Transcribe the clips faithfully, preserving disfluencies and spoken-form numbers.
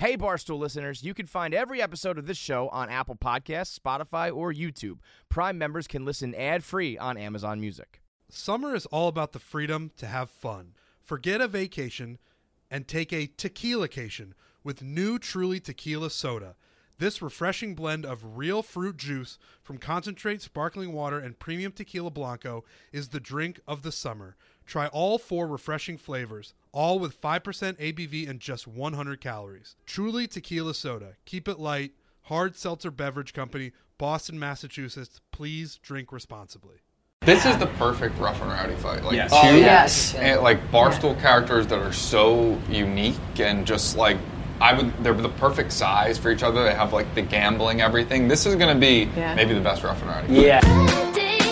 Hey, Barstool listeners, you can find every episode of this show on Apple Podcasts, Spotify, or YouTube. Prime members can listen ad-free on Amazon Music. Summer is all about the freedom to have fun. Forget a vacation and take a tequila-cation with new Truly Tequila Soda. This refreshing blend of real fruit juice from concentrate sparkling water and premium tequila blanco is the drink of the summer. Try all four refreshing flavors, all with five percent A B V and just one hundred calories. Truly Tequila Soda. Keep it light. Hard Seltzer Beverage Company, Boston, Massachusetts. Please drink responsibly. This is the perfect Rough and Rowdy fight. Like yes. two, Oh, yes. and, like Barstool yeah. characters that are so unique and just like I would, they're the perfect size for each other. They have like the gambling, everything. This is going to be yeah. maybe the best Rough and Rowdy. Yeah.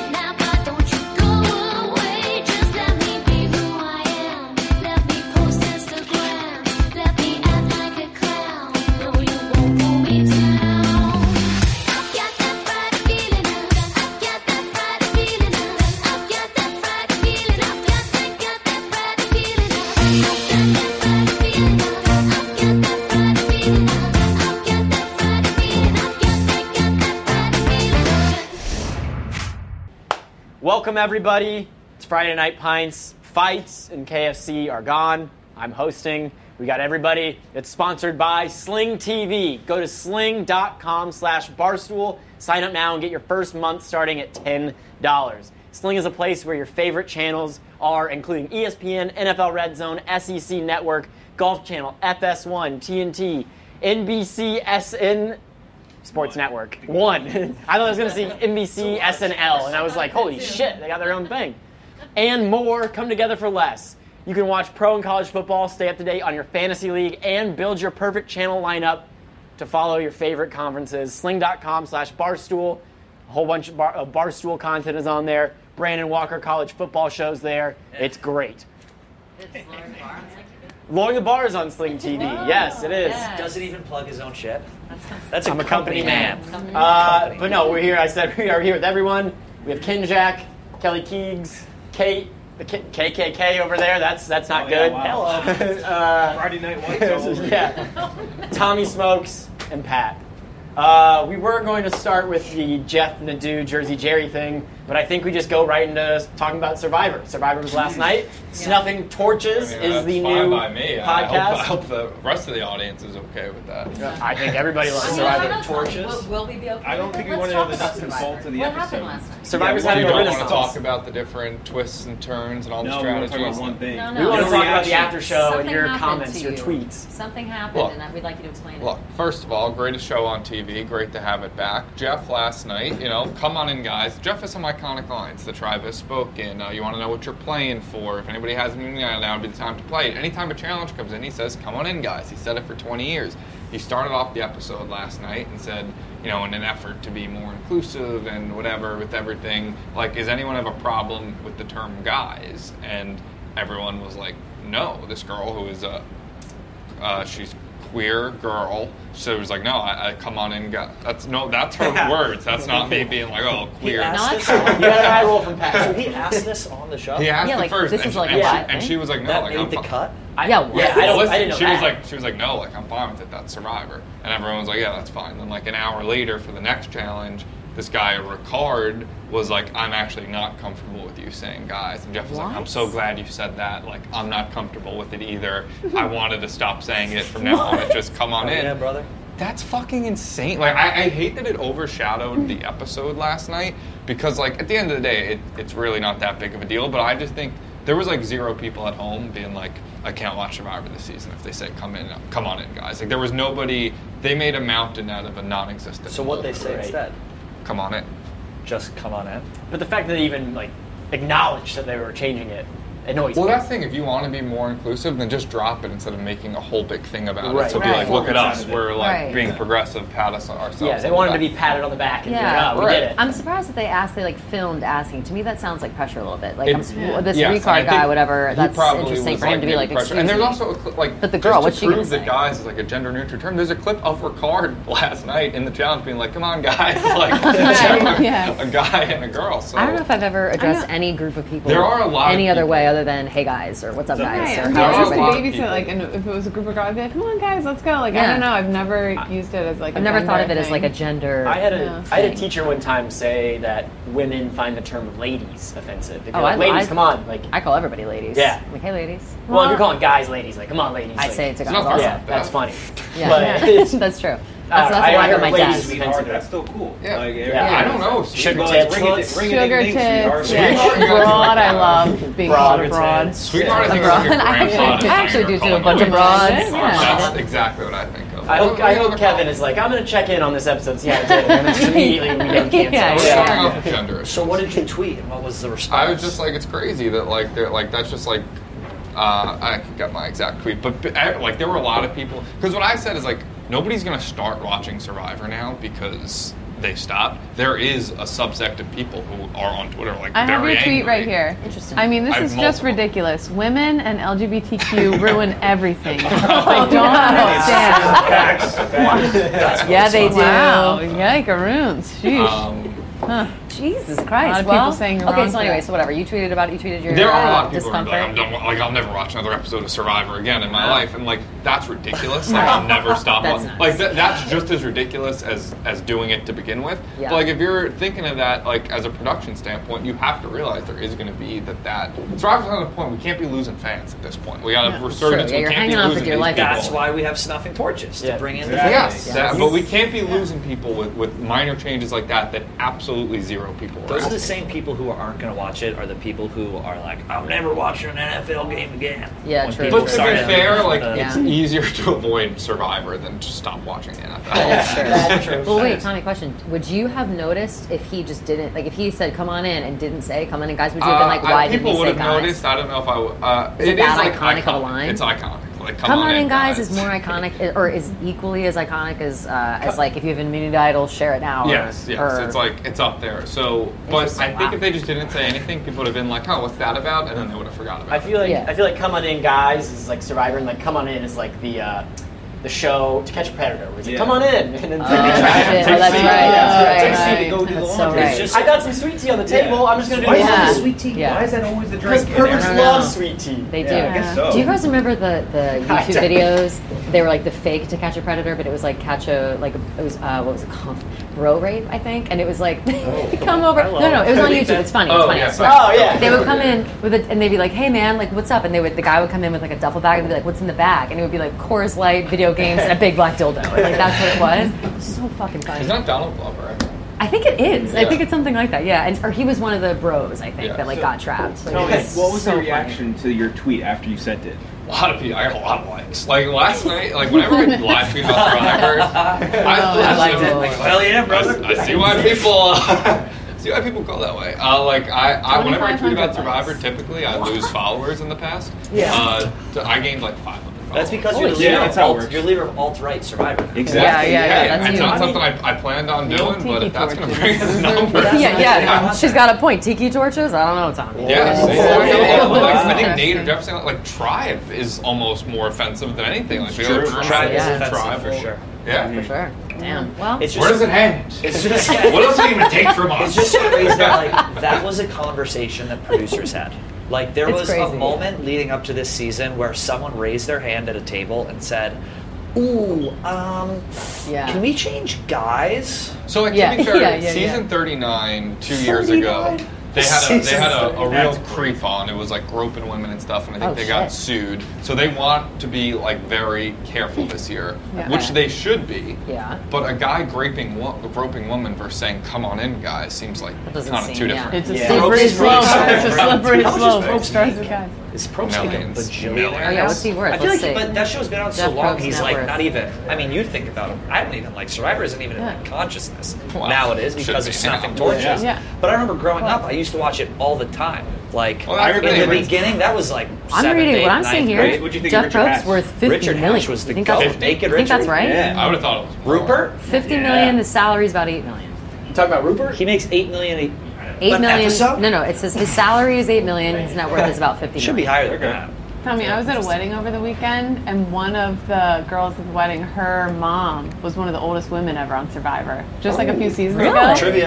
Welcome, everybody. It's Friday Night Pints. Fights and K F C are gone. I'm hosting. We got everybody. It's sponsored by Sling T V. Go to sling.com slash barstool. Sign up now and get your first month starting at ten dollars. Sling is a place where your favorite channels are, including E S P N, N F L Red Zone, S E C Network, Golf Channel, F S one, T N T, N B C, S N... Sports One. Network. One. I thought I was going to see N B C, S N L, and I was like, holy shit, they got their own thing. And more come together for less. You can watch pro and college football, stay up to date on your fantasy league, and build your perfect channel lineup to follow your favorite conferences. Sling.com slash barstool. A whole bunch of, bar, of Barstool content is on there. Brandon Walker college football shows there. It's great. Lowering the Bar is on Sling T V. Yes, it is. Does it even plug his own shit? That's a, I'm a company, company man. man. Uh, but no, we're here. I said we are here with everyone. We have Kinjack, Kelly Keegs, Kate, the K K K over there. That's that's not oh, good. Yeah, wow. uh, Friday Night Whites all over. Yeah. Tommy Smokes and Pat. Uh, we were going to start with the Jeff Nadeau Jersey Jerry thing, but I think we just go right into talking about Survivor. Survivor was last night. Yeah. Snuffing Torches I mean, is the fine new by me. podcast. I hope, I hope the rest of the audience is okay with that. Yeah. I think everybody loves Survivor. Torches. Will, will we be okay? I don't think we Let's want to know the talk nuts and about bolts of the what episode. What happened last night? Survivor's yeah, having you a don't renaissance. want to talk about the different twists and turns and all the no, strategies. No, we want to talk about one thing. No, no. We want to no. talk about the after show Something and your comments, to your you. tweets. Something happened, Look, and we'd like you to explain Look, it. first of all, greatest show on T V. Great to have it back. Jeff last night, you know, come on in, guys. Jeff has some iconic lines. The tribe has spoken. Uh, you want to know what you're playing for. If anybody has anything, now would be the time to play it. Anytime a challenge comes in, he says, come on in, guys. He said it for twenty years. He started off the episode last night and said, you know, in an effort to be more inclusive and whatever with everything, like, does anyone have a problem with the term guys? And everyone was like, no. This girl who is a, uh, she's queer girl, so it was like, no, I, I come on in, guys. That's no, that's her Yeah. words. That's not me being like, oh, queer. He asked this You on, had an eye roll from Pat. so he asked this on the show? He asked Yeah, it like, first, this and, is like and, a she, bad and thing? she was like, no, that like made I'm the fi- cut? I, Yeah, what? yeah, I don't, Listen, I didn't know she that. was like, she was like, no, like I'm fine with it. That's Survivor, and everyone was like, yeah, that's fine. Then like an hour later for the next challenge, this guy Ricard was like, I'm actually not comfortable with you saying guys, and Jeff was like, I'm What? so glad you said that. Like I'm not comfortable with it either. I wanted to stop saying it from now on. It just come on Oh, in. yeah, brother. That's fucking insane. Like, I, I hate that it overshadowed the episode last night because, like, at the end of the day, it, it's really not that big of a deal. But I just think there was, like, zero people at home being like, I can't watch Survivor this season if they say, come in, come on in, guys. Like, there was nobody, they made a mountain out of a non-existent So what they say Right. instead? Come on in. Just come on in. But the fact that they even like acknowledged that they were changing it annoys Well, me. that's the thing. If you want to be more inclusive, then just drop it instead of making a whole big thing about Right. it. So be Right. like, look at us. Right. We're, like, Right. being progressive. Pat us ourselves. yeah, they on the wanted to back. be patted on the back and Yeah. be like, oh, we Right. did it. I'm surprised that they asked, they like filmed asking. To me, that sounds like pressure a little bit. Like, It- I'm, s- this Yes, Ricard and I guy, think whatever, he that's probably interesting was, for him to be getting like, pressure. excuse And there's me. also a clip, like, But the just girl, to what's she gonna prove that say? guys is like a gender neutral term. There's a clip of Ricard last night in the challenge being like, "Come on, guys!" Like, Yeah. a guy and a girl. So I don't know if I've ever addressed any group of people There are a lot of any other way people. other than hey guys or what's up guys Right. or I'm how's There are used a to lot of everybody? babysit, like, and if it was a group of girls, I'd be like, come on, guys, let's go. Like, I Yeah. don't know. I've never used it as, like, I've a never thought of gender it as like a thing. gender. I had a Yeah. I had a thing. teacher one time say that women find the term ladies offensive. If you're Oh, like, I- ladies, I- come on. Like, I call everybody ladies. Yeah. Like hey ladies. well, if you're calling guys ladies, like, come on, ladies. I like, say it to guys not also. yeah, that's funny. Yeah, But it's, that's true. I That's, don't know, that's I- why I I heard heard my ladies dad. be- Sweetheart, that's still cool. Yeah. Like, Yeah. I don't know. Sugar Well, tits, ring it, tits. ring it, Sugar ding, ding, sweetheart. tits. Yeah. Sweetheart, you gotta do Broad, like I that. love being Broad called a tits. broad. Sweetheart, I think Broad. is like your I actually- grandfather. I actually do too, a bunch of Yeah. broads. Yeah. That's exactly what I think of. I hope, What- I what hope other Kevin comments? is like, I'm going to check in on this episode, see how it did. And then immediately we get canceled. Yeah, We're yeah. starting off with gender issues. So what did you tweet and what was the response? I was just like, it's crazy that like they're like that's just like uh, I could get my exact tweet, but but, I- like there were a lot of people because what I said is like nobody's gonna start watching Survivor now because they stopped. There is a subsect of people who are on Twitter like I have very your tweet angry. right here. Interesting. I mean, this I have is just multiple. ridiculous. Women and L G B T Q ruin everything. I don't understand. Facts. Facts. That's Yeah, they do. Wow, yikeroons. Sheesh. Um, Huh. Jesus Christ. A lot of well, people saying you're okay, wrong so for anyway, that. so whatever. You tweeted about it. You tweeted your There are a uh, lot of people who are discomfort. like, I'm done, like I'll never watch another episode of Survivor again in my life, and like that's ridiculous. Like I'll never stop. That's wa- nuts. like that, that's just as ridiculous as as doing it to begin with. Yeah. But like if you're thinking of that like as a production standpoint, you have to realize there is going to be that that Survivor's at a point we can't be losing fans at this point. We got a resurgence. Yeah, we you're can't hanging be on for losing dear these life. people. That's why we have snuffing torches Yeah. to bring in the Exactly. Yes, fans. that- but we can't be losing people with, with minor changes like that that absolutely zero people are Those are the asking. same people who aren't going to watch it are the people who are like, I'm never watching an N F L game again. Yeah, When true. people But to start be having fair, like the- it's Yeah. easier to avoid Survivor than to stop watching the N F L. That's true. That's true. Well, wait, Tommy, question. Would you have noticed if he just didn't, like, if he said, come on in and didn't say, come on in, guys, would you have been like, Uh, why I- didn't people he would say have guys? noticed. I don't know if I would. Uh, Is it that like iconic of a iconic. line? It's iconic. Like, come, Come on in, guys, guys is more iconic, or is equally as iconic as, uh, as like, if you have an immunity idol, share it now. Yes, or, yes, or- it's like it's up there. So, but Interesting, I think wow. if they just didn't say anything, people would have been like, "Oh, what's that about?" And then they would have forgot about I it. feel like Yeah. I feel like Come On In Guys is like Survivor, and like Come On In is like the uh, the show To Catch a Predator, where it's like, Yeah. come on in, and then Oh, they try shit. to Oh, that's take right, tea. that's right. Take Right. tea to go do the That's so laundry. right. It's just- I got some sweet tea on the table. I'm just gonna do Why the is Yeah. that laundry. sweet tea? Yeah. Why is that always the Because drink in there? perverts I don't love know. sweet tea. They do. Yeah. I guess so. Do you guys remember the, the I YouTube don't. videos? They were like the fake To Catch a Predator, but it was like catch a like it was uh, what was it called? Bro rape, I think. And it was like come over. No, no, it was on YouTube. It's funny. It's Oh, funny. I yeah. swear. Oh yeah. They would come in with a, and they'd be like, "Hey man, like what's up?" And they would the guy would come in with like a duffel bag and they'd be like, "What's in the bag?" And it would be like Coors Light, video games, and a big black dildo. And like that's what it was. It was so fucking funny. It's not Donald Glover. Right? I think it is. I Yeah. think it's something like that. Yeah, and or he was one of the bros. I think Yeah. that like So- got trapped. Like, Tell it me, was What was so the funny. reaction to your tweet after you sent it? A lot of people. I got a lot of likes. Like last night, like whenever I live tweet about Survivor, I, I liked it. Like, well, yeah, brother. I, I see why people. Uh, see why people go that way. Uh, like I, I whenever I tweet about Survivor, typically I lose followers in the past. Yeah. Uh, so I gained like five hundred. That's because Holy you're the shit. leader, Yeah, of that's how it alt, works. you're leader of alt-right Survivor. Exactly. Yeah, yeah, yeah. That's it's you. not something I, I planned on doing, but if that's going to bring us torches. numbers. Yeah, yeah. She's got a point. Tiki torches? I don't know, Tommy. Yeah, Oh, see, yeah, like, yeah, yeah. like, I think Interesting. Nate or Jeff saying like tribe is almost more offensive than anything. Like we True. go tri- Tribe is Yeah. offensive tribal. for sure. Yeah. For sure. Damn. Well, It's just, Where does it end? It's just, What else are you going to take from us? It's just so crazy that like that was a conversation that producers had. Like there It's was crazy, a moment leading up to this season where someone raised their hand at a table and said, "Ooh, um, yeah. can we change guys?" So like Yeah, to be fair, yeah, yeah, season yeah. thirty-nine, two years ago, thirty-nine? they had a, they Season had a, a thirty-nine. real That's creep on. It was like groping women and stuff, and I think Oh, they got shit. sued. So they want to be like very careful this year, Yeah. which Okay. they should be. Yeah. But a guy groping wo- groping woman versus saying "come on in, guys" seems like That doesn't kind of seem- two yeah. different. It's a Yeah. slippery Probst is really slope. sorry. It's a slippery How much is slope. Probst Starts with make? guys. Is Probst like a Millions. bajillion? Millions. Oh, yeah, what's he worth? I feel Let's like, see. but that show's been on so Jeff long. Probst's He's net like worth. not even. I mean, you think about him. I don't even like Survivor. Isn't even in my consciousness. Wow. Now it is Should because be of snuffing now. torches. Yeah. But I remember growing up, I used to watch it all the time. Like Well, that's in the the thing, like- beginning, that was like I'm seventh, reading eighth, what I'm ninth seeing here. grade. What'd you think Jeff of Richard Probst Hatch? worth fifty Richard million. Hatch was the You think that's, goat. Naked you think that's Richard? right? Yeah. I would have thought it was more. Rupert, Fifty Yeah. million. His salary is about eight million. You talking about Rupert? he makes eight million. A, Eight an million. episode? No, no. It says his salary is eight million. His net worth is about fifty. Should be million. higher than Okay. that. Tommy, I was at a wedding over the weekend, and one of the girls at the wedding, her mom was one of the oldest women ever on Survivor, just like a few seasons Really? ago. Trivia.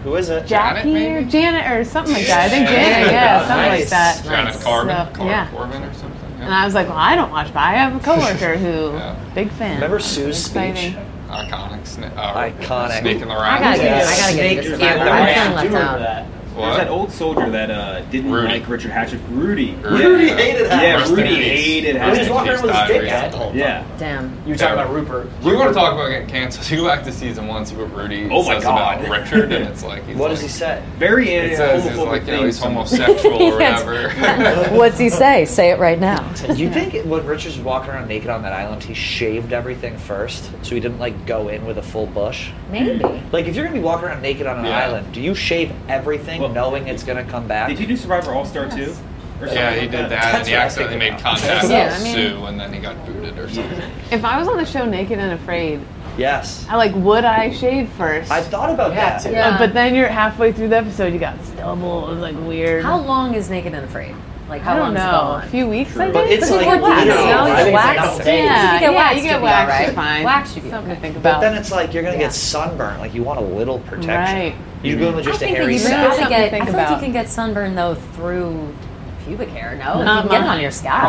Who is it? Janet, Jackie or maybe? Janet or something like that. I think Janet, yeah, something Nice. like that. Janet Corbin, So, Cor- yeah. Corbin or something. Yeah. And I was like, well, I don't watch, but I have a coworker who, Yeah. big fan. Remember Sue's Exciting. speech? Iconic, sna- uh, Iconic. Snake in the I Round. gotta get, Yeah. I gotta get Snake this is together. like the I'm ram. feeling I left do remember out. that. There's that What? old soldier that uh, didn't Rudy. like Richard Hatchett. Rudy. Rudy yeah. hated Hatchet. Yeah, Rest in Rudy peace. hated He was Hatchet. just walking around with his Died dick recently. out the whole Yeah. time. Damn. You were talking about Rupert. We want to talk about getting canceled. You go back to season one, see what Rudy Oh my says God. about Richard, and it's like he's What like, does he say? Very It uh, says he's homophobic like, you know, he's things. homosexual or Yes. whatever. What's he say? Say it right now. Do you think it- when Richard's walking around naked on that island, he shaved everything first, so he didn't like go in with a full bush? Maybe. Like, if you're gonna be walking around naked on an Yeah. island, do you shave everything, Well, knowing it's gonna come back? Did he do Survivor All Star too? Or something Yeah, he like did that, That's and he what I accidentally think made about. contact Yeah, with I mean- Sue, and then he got booted or something. If I was on the show Naked and Afraid, Yes. I like, would I shave first? I thought about Yeah, that. too. Uh, but then you're halfway through the episode, you got stubble. It was like weird. How long is Naked and Afraid? Like, how I don't long know. does it go on? A few weeks, I think. But it's But like, you get wax, you know, you know, I you think get it's like wax. a day. Yeah, You get yeah, wax you should get be wax, alright. you're fine. Wax should be Something to okay. think but about. then it's like you're gonna Yeah. get sunburn. Like you want a little protection. Right. You go with I just a think that hairy you sack. gotta Something to get. think I feel like about. you can get sunburn though through pubic hair. No, Not you can get it mine. on your scalp.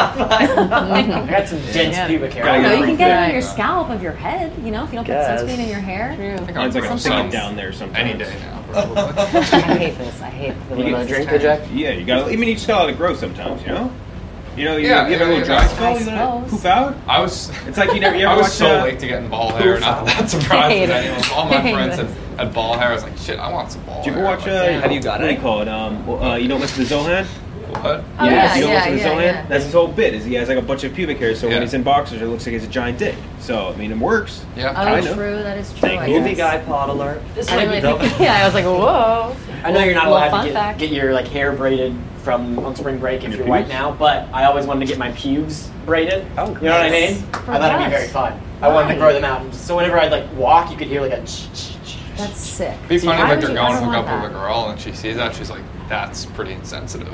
I got some dense Yeah. pubic hair. Gotta No, get you it can get it on right. your scalp of your head. You know, if you don't put Guess. sunscreen in your hair. True. I think Mine's like I'm some- thinking down there sometimes. Any day now, probably. I hate this. I hate the way You want this a is drink, turned. Jack? Yeah, you gotta. I mean, you just gotta let it grow sometimes. You know. You know, you, Yeah, you have a yeah, little yeah. dry spell. I You let it suppose. poof out. I was. It's like you never. You I ever was watch, so uh, late to getting ball hair. Not that that's I surprising hate to it. anyone. All I my hate friends it. had, had ball hair. I was like, shit, I want some ball Do you hair. ever watch? I'm Uh, like, Have you got what do it? you call it? Um, well, uh, you don't listen to Zohan. what? Oh, yeah, you don't yeah, listen to yeah, Zohan. yeah. That's his whole bit. Is he has like a bunch of pubic hair, so Yeah. when he's in boxers, it looks like he has a giant dick. So I mean, it works. Yeah. Oh, I know. true. That is true. Thank I you. Movie guess. guy pod alert. This I might didn't be really think. Yeah, I was like, whoa. I know you're not Little allowed fun to fact. get, get your like hair braided from on spring break if Your you're white pubes? now, but I always wanted to get my pubes braided. Oh, you know what I nice. mean? For I thought it'd what? be very fun. I wanted to Why? grow them out, so whenever I'd like walk, you could hear like a. ch- ch- ch- That's sick. It'd be funny Why if like would you're you going to ever hook up want with a girl and she sees that, she's like, that's pretty insensitive.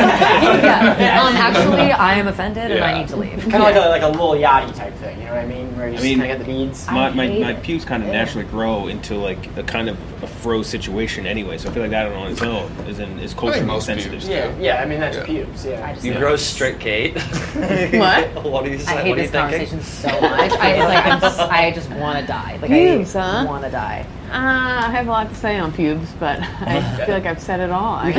yeah. Um, actually, I am offended and I Yeah. need to leave. Kind of like a like a little yachty type thing, you know what I mean? Where you I just mean- kind of get the beads. My, my, hate my it. pubes kind of Yeah. naturally grow into like a kind of a froze situation anyway, so I feel like that on its own is in, is culturally most sensitive. pubes Yeah, yeah. I mean that's Yeah. pubes. Yeah. I just You hate grow it. straight, Kate. What? What do you say? I hate what are you this thinking? conversation so much. I, it's like I'm, s- I just want to die. Like Pubes, I huh? want to die. Uh, I have a lot to say on pubes, but I feel like I've said it all. I,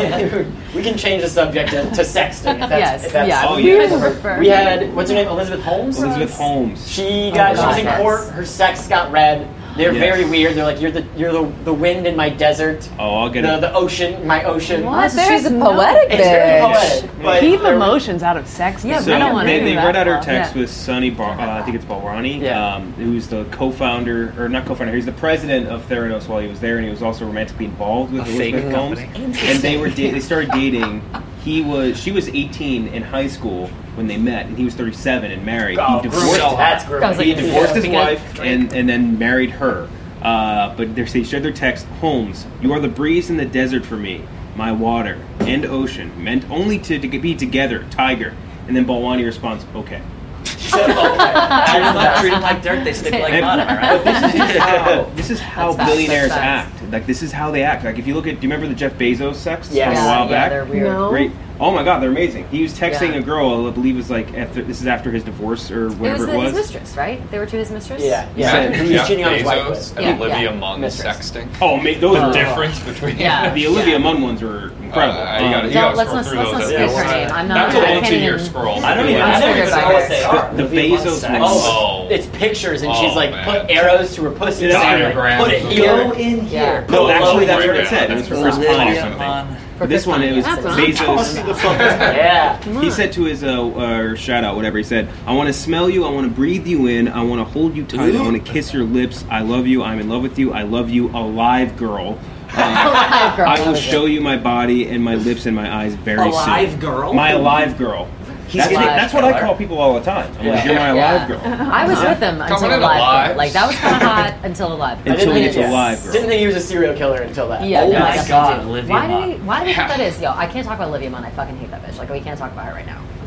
we can change the subject to, to sexting if that's, Yes, if that's yeah. Oh, we yeah. would prefer. We had what's her name? Elizabeth Holmes. Elizabeth Holmes. She got she God, was in yes. court. Her sex got read. They're Yes. very weird. They're like you're the you're the, the wind in my desert. Oh, I'll get The it. the ocean, my ocean. What? So she's a There's no- poetic It's very bitch. poetic. But Keep they're- emotions out of sex. Yeah, So we don't want they, any they of read that out her fluff. text Yeah. with Sonny, Bar- uh, I think it's Balrani, Yeah. um, who's the co-founder, or not co-founder, he's the president of Theranos while he was there, and he was also romantically involved with A fake Elizabeth Holmes. company. And they were da- they started dating. He was she was eighteen in high school when they met, and he was thirty-seven and married. Oh, he groovy. divorced That's groovy. I was like, he divorced his Yeah. wife and, and then married her. Uh, but they they shared their text. Holmes, you are the breeze in the desert for me, my water and ocean, meant only to, to be together, tiger. And then Balwani responds, okay. She said, okay. Treat That's them the like, best. treat 'em like dirt, they stick like And- mud, am I right? But this is just how this is how That's facts, billionaires that's facts. act. Like this is how they act. Like if you look at, do you remember the Jeff Bezos sex Yes. from a Yeah, while yeah, back? they're weird. No. Great. Oh my God, they're amazing. He was texting Yeah. a girl, I believe it was like after this is after his divorce or It was, whatever the, it was. his mistress, right? They were to his mistress. Yeah, yeah. said Who was Jeff cheating on his wife Bezos with. and Yeah, Olivia yeah. Munn Mistress. sexting. Oh, man, those The are difference between Yeah. The Olivia Munn ones were incredible. Uh, you gotta- Um, you Don't, gotta let's scroll not through let's those. not That's speak a her one- name. I'm not. That's a I can't once-a-year even- scroll. I don't I even- never I'm even triggered know by what this. they are. The Olivia Munn Bezos sex. ones. Oh, it's pictures, and she's Oh, like man. put arrows to her pussy. It's and diagrams. Put it Go here. Go in here. Yeah. No, actually, Right that's what now. it said. It was for Chris Olivia Pine or Munn. something. For This Chris one, Pine, it was yeah. That's what I'm Bezos. talking Yeah. He said to his uh, uh, shout out, whatever he said, I want to smell you, I want to breathe you in, I want to hold you tight, I want to kiss your lips, I love you, I'm in love with you, I love you, alive girl. Uh, Alive girl, I that will was show it. you my body and my lips and my eyes very soon. Alive girl? My alive girl. He's That's, alive that's what I killer. call people all the time. I'm like, Yeah. you're my Yeah. alive girl. I was with him until Coming in alive. alive. Girl. Like that was kind of hot until alive. Girl. I didn't Until he think- gets yeah. alive girl. Didn't think he was a serial killer until that. Yeah, Oh no, I my definitely God, do. Olivia Why do Munn. we? Why do we think that is? Yo, I can't talk about Olivia Munn. I fucking hate that bitch. Like we can't talk about her right now.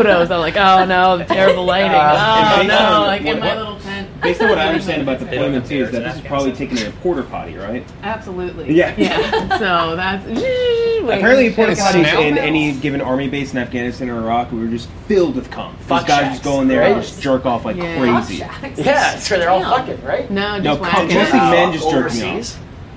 photos. I'm like, oh no, the terrible lighting. And Oh based no, on like in what- my what- little tent. Based on what I understand about They don't deployment have too, is that bears this in is probably Afghanistan. taken in a porta potty, right? Absolutely. Yeah. Yeah. So that's. Apparently, porta It's potties snail in mail. any given army base in Afghanistan or Iraq were just filled with cum. These Fuck guys shacks, just go in there and right? just jerk off like Yeah. crazy. Yeah, it's where they're all Damn. fucking, right? No, No, just cum- whacking mostly it. men just jerking overseas.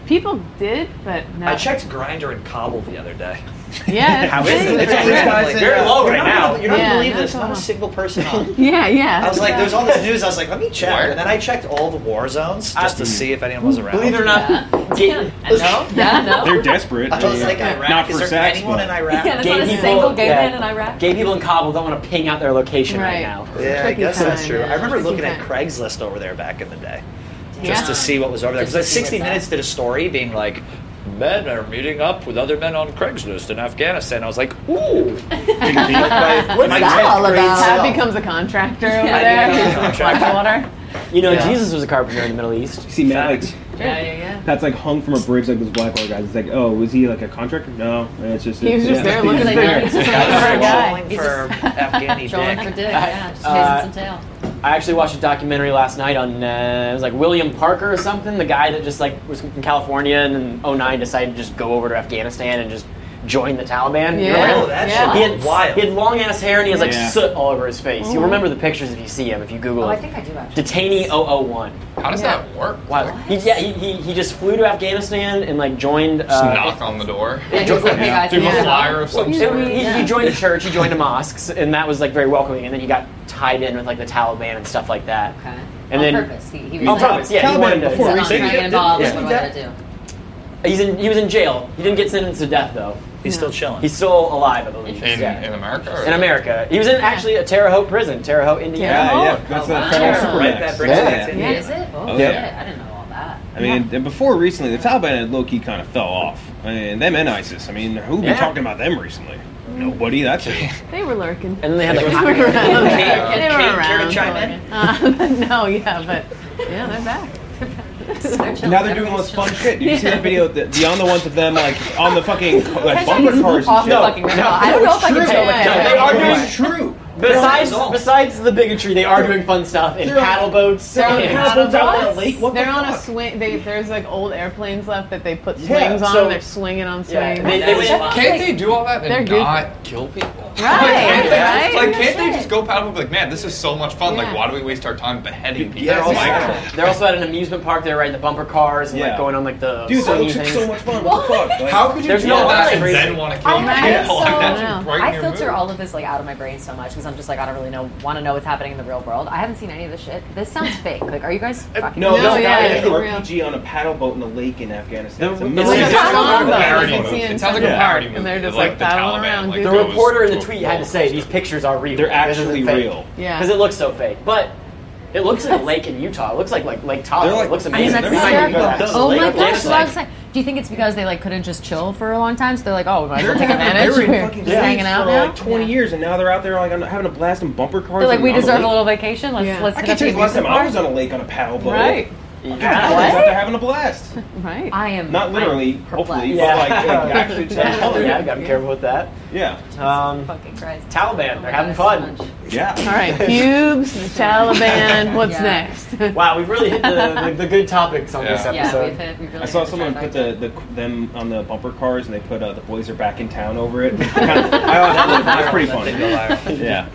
People did, but no. I checked Grindr and Cobble the other day. Yeah. How is big. it? It's Yeah. like very low right now. You're not Yeah, gonna believe not this. so Not a much. single person on. Yeah, yeah. I was like, there's all this news. I was like, let me check, Where? and then I checked all the war zones just to see if anyone was around. Believe it or not, gay, No? Yeah, no? They're desperate. I was like, Iraq. Not Is for there sex, anyone but- in Iraq? Yeah, there's Gay not a people- single gay yeah. man in Iraq. gay people in Kabul don't want to ping out their location right, Right. now. Yeah, I Tricky guess that's time, true. yeah. I remember Tricky looking at time. Craigslist over there back in the day, just Yeah. to see what was over there. Just Because to see sixty what's Minutes up. did a story being like, men are meeting up with other men on Craigslist in Afghanistan. I was like, ooh. What's my that tenth all grade about? self. Pat becomes a contractor over I there. became a contractor. Blackwater. You know, Yeah. Jesus was a carpenter in the Middle East. See, Matt, like, Facts. Yeah, yeah, yeah. Pat's like hung from a bridge like those Blackwater guys. It's like, oh, was he like a contractor? No, it's just. He was just yeah. there looking He's for there. he's just I looking was for a guy. trolling for Afghani Trolling dick. for dick, yeah. Just chasing Uh, some tail. I actually watched a documentary last night on uh, it was like William Parker or something, the guy that just like was from California and in oh nine decided to just go over to Afghanistan and just join the Taliban. You Yeah. remember Oh, him? that Yeah. shit He was had, wild. he had long ass hair and he has like Yeah. soot all over his face. You'll remember the pictures if you see him if you Google Oh, I it. think I do actually. Detainee oh oh one. How does Yeah. that work? Wow. Like, He, yeah, he, he, he just flew to Afghanistan and like joined. just Uh, knock on the door. Yeah, he was like, hey guys, Give yeah. a flyer of some He, sort. he, Yeah. he joined a church, he joined a mosque, and that was like very welcoming. And then he got tied in with like the Taliban and stuff like that. Okay. And on then purpose. He, he was on like, purpose, yeah. He Taliban wanted to, before I'm recently- not trying to get involved. Yeah. What am I gonna do? he's in, he was in jail. He didn't get sentenced to death though. He's still chilling. He's still alive, I believe. In, yeah. in America? Or? In America, he was in actually a Terre Haute prison, Terre Haute, Indiana. Yeah, yeah. Oh, That's oh, the wow. federal Yeah. supermax. Right, that brings yeah. us back to Yeah. Is it? Oh, Oh, shit. yeah. I didn't know all that. I mean, and before recently, the Taliban had low key kind of fell off. I mean, them and ISIS. I mean, who been Yeah. talking about them recently? Nobody. That's it. They were lurking. And then they had like They were around. Kate, They were Kate, care to around. chime in? Uh, no, yeah, but yeah, they're back. They're chilling. Now they're doing all this fun shit. Did you see that video? The, beyond the ones of them like on the fucking like Catch bumper these cars off and the shit. fucking rail. I don't know if I can true. tell what Yeah, they are doing- It's true. Besides, They're on- besides the bigotry, they are doing fun stuff in They're on- paddle boats. they're on and- paddle Paddle down boats? that lake. What They're the on a fuck? swing. They, there's like old airplanes left that they put Yeah, swings on. so- They're swinging on Yeah, swings. they, they went, Can't they do all that They're and goofy. not kill people? Right, Like, can't they right? just, like, can't they Shit. just go paddle and be like, man, this is so much fun. Like, Yeah. why do we waste our time beheading people? Yeah, Like, exactly. they're also at an amusement park. They're riding the bumper cars and Yeah. like going on like the Dude, that swinging looks like things. so much fun. What the fuck? Like, how could you There's do no all that way. and then want to kill I, people? I, Like, so, that's I right in I your filter mood. all of this like out of my brain so much because I'm just like I don't really know want to know what's happening in the real world. I haven't seen any of this shit. This sounds fake. Like, are you guys fucking? No, No, there's a yeah, guy it's in an real. R P G on a paddle boat in a lake in Afghanistan. It's The- amazing. It's like It a sounds like song, a though. parody You can movie. see it It sounds like in a parody and movie. they're just, like, like, the paddling Taliban. around, Like, dude. The goes reporter in the to tweet a had to say wall. these pictures are real. They're actually real. Yeah. Because it looks so fake. But it looks like a lake in Utah. It looks like like Lake Tahoe. They're like- it looks I mean, amazing. that's Every time you hysterical. go back to the Oh lake, my it's gosh, that's what I like- was saying. Do you think it's because they like couldn't just chill for a long time? So they're like, oh, might as well They're take having- advantage. They were in We're fucking just hanging out for now. like twenty years, and now they're out there like on- having a blast in bumper cars. They're like, and we on the deserve a lake. little vacation. Let's Yeah. let's I hit can up tell you these the last time amusement I was parks. on a lake on a paddle boat. Right. I was Yeah. out there having a blast. Right. I am Not literally, I'm hopefully, perplexed. but like, like actually. yeah, Yeah. yeah, gotta be careful with that. Yeah. Um, Fucking Christ. Taliban, Oh my they're God, having it's fun. too much. Yeah. All right, pubes, the Taliban. What's Yeah. next? Wow, we've really hit the, the, the good topics on this Yeah. Yeah, episode. we've hit, we've really I saw hit the someone put trifecta. the, the them on the bumper cars, and they put uh, "the boys are back in town" over it. Kind of, I, that, that's pretty That funny. thing go viral. Yeah.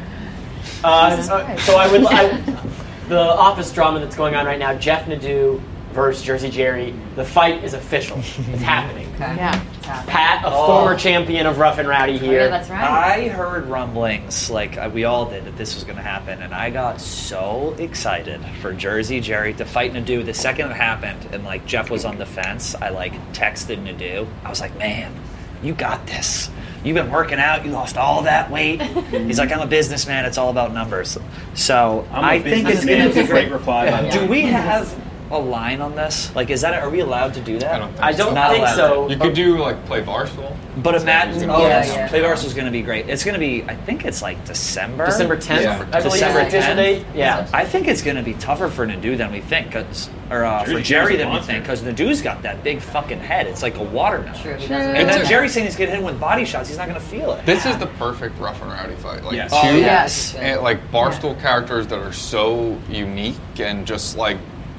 Uh, so, so I would, I, the office drama that's going on right now, Jeff Nadeau versus Jersey Jerry. The fight is official. It's happening. Okay. Yeah. It's happening. Pat, a Oh. former champion of Rough and Rowdy Oh, here. yeah, that's right. I heard rumblings, like uh, we all did, that this was going to happen, and I got so excited for Jersey Jerry to fight Nadeau. The second it happened, and like Jeff was on the fence, I like texted Nadeau. I was like, "Man, you got this. You've been working out. You lost all that weight." He's like, "I'm a businessman. It's all about numbers." So I'm a I think it's businessman. going It's to a be great great. reply. By the Do way. we have a line on this? Like, is that are we allowed to do that? I don't think I don't Not think allowed. so. You could do, like, play Barstool. But imagine, oh, Yeah, yes, yeah. Play Barstool is going to be great. It's going to be, I think it's like December. December tenth, Yeah. I believe, December is the official tenth. date. Yeah. I think it's going to be tougher for Nadeau than we think, cause, or uh, Jersey for Jerry Jerry's a than we monster. think, because Nadeau's got that big fucking head. It's like a watermelon. True, he True. doesn't. And then It's a- Jerry's saying he's going to hit him with body shots. He's not going to feel it. This is the perfect Rough and Rowdy fight. Like, Yes. two, Oh, yes. and, like, Barstool characters that are so unique and just, like,